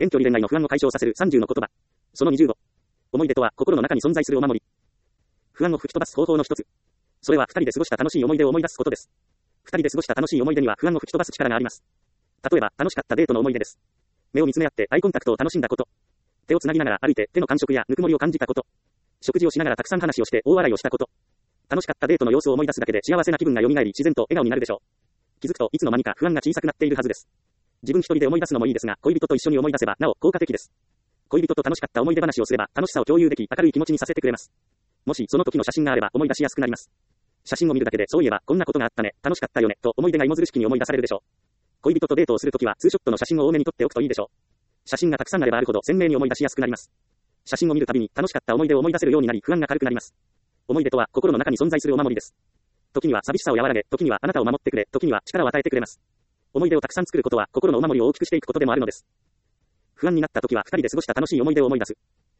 遠距離恋愛の不安を解消させる30の言葉。その25。思い出とは心の中に存在するお守り。不安を吹き飛ばす方法の一つ。それは二人で過ごした楽しい思い出を思い出すことです。二人で過ごした楽しい思い出には不安を吹き飛ばす力があります。例えば、楽しかったデートの思い出です。目を見つめ合ってアイコンタクトを楽しんだこと。手をつなぎながら歩いて手の感触やぬくもりを感じたこと。食事をしながらたくさん話をして大笑いをしたこと。楽しかったデートの様子を思い出すだけで幸せな気分が蘇り自然と笑顔になるでしょう。気づくといつの間にか不安が小さくなっているはずです。自分一人で思い出すのもいいですが、恋人と一緒に思い出せばなお効果的です。恋人と楽しかった思い出話をすれば楽しさを共有でき明るい気持ちにさせてくれます。もしその時の写真があれば思い出しやすくなります。写真を見るだけでそういえばこんなことがあったね、楽しかったよねと思い出が芋づる式に思い出されるでしょう。恋人とデートをするときはツーショットの写真を多めに撮っておくといいでしょう。写真がたくさんあればあるほど鮮明に思い出しやすくなります。写真を見るたびに楽しかった思い出を思い出せるようになり不安が軽くなります。思い出とは心の中に存在するお守りです。時には寂しさを和らげ、時にはあなたを守ってくれ、時には力を与えてくれます。思い出をたくさん作ることは心のお守りを大きくしていくことでもあるのです。不安になった時は二人で過ごした楽しい思い出を思い出す。